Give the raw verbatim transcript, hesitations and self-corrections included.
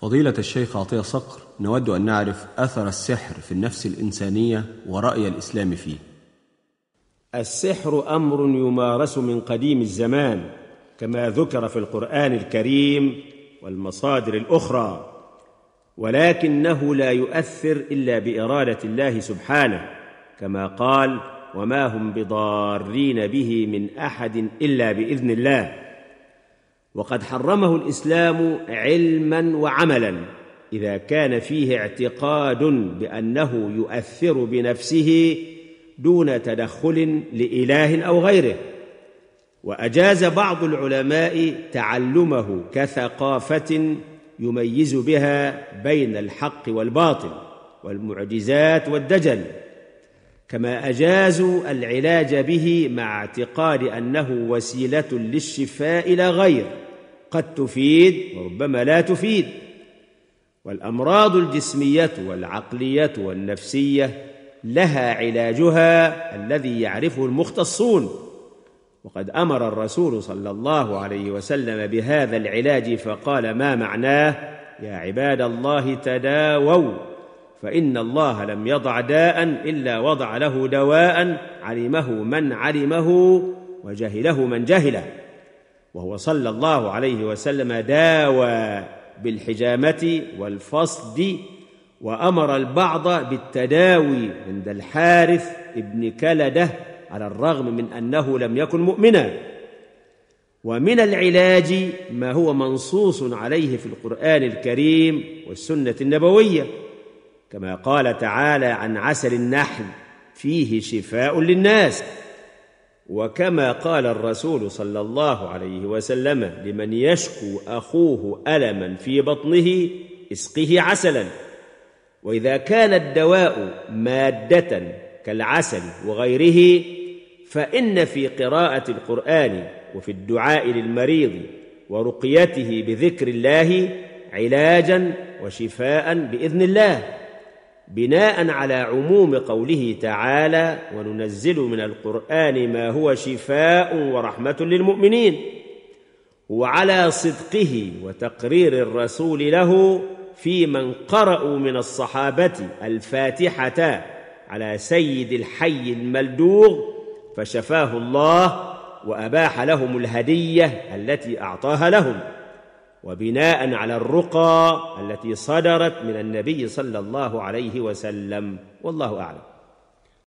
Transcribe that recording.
فضيلة الشيخ عطية صقر، نود أن نعرف أثر السحر في النفس الإنسانية ورأي الإسلام فيه. السحر أمر يمارس من قديم الزمان كما ذكر في القرآن الكريم والمصادر الأخرى، ولكنه لا يؤثر إلا بإرادة الله سبحانه، كما قال: وما هم بضارين به من أحد إلا بإذن الله. وقد حرمه الإسلام علما وعملا إذا كان فيه اعتقاد بأنه يؤثر بنفسه دون تدخل لإله أو غيره. وأجاز بعض العلماء تعلمه كثقافة يميز بها بين الحق والباطل والمعجزات والدجل، كما أجازوا العلاج به مع اعتقاد أنه وسيلة للشفاء لا غير، قد تفيد وربما لا تفيد. والأمراض الجسمية والعقلية والنفسية لها علاجها الذي يعرفه المختصون، وقد أمر الرسول صلى الله عليه وسلم بهذا العلاج فقال: ما معناه؟ يا عباد الله تداووا، فإن الله لم يضع داء إلا وضع له دواء علمه من علمه وجهله من جهله. وهو صلى الله عليه وسلم داوى بالحجامة والفصد، وأمر البعض بالتداوي عند الحارث ابن كلدة على الرغم من أنه لم يكن مؤمنا. ومن العلاج ما هو منصوص عليه في القرآن الكريم والسنة النبوية، كما قال تعالى عن عسل النحل: فيه شفاء للناس. وكما قال الرسول صلى الله عليه وسلم لمن يشكو أخوه ألما في بطنه: اسقه عسلا. وإذا كان الدواء مادة كالعسل وغيره، فإن في قراءة القرآن وفي الدعاء للمريض ورقيته بذكر الله علاجا وشفاء بإذن الله، بناء على عموم قوله تعالى: وننزل من القرآن ما هو شفاء ورحمة للمؤمنين. وعلى صدقه وتقرير الرسول له في من قرأوا من الصحابة الفاتحة على سيد الحي الملدوغ فشفاه الله وأباح لهم الهدية التي أعطاها لهم، وبناء على الرقى التي صدرت من النبي صلى الله عليه وسلم، والله أعلم.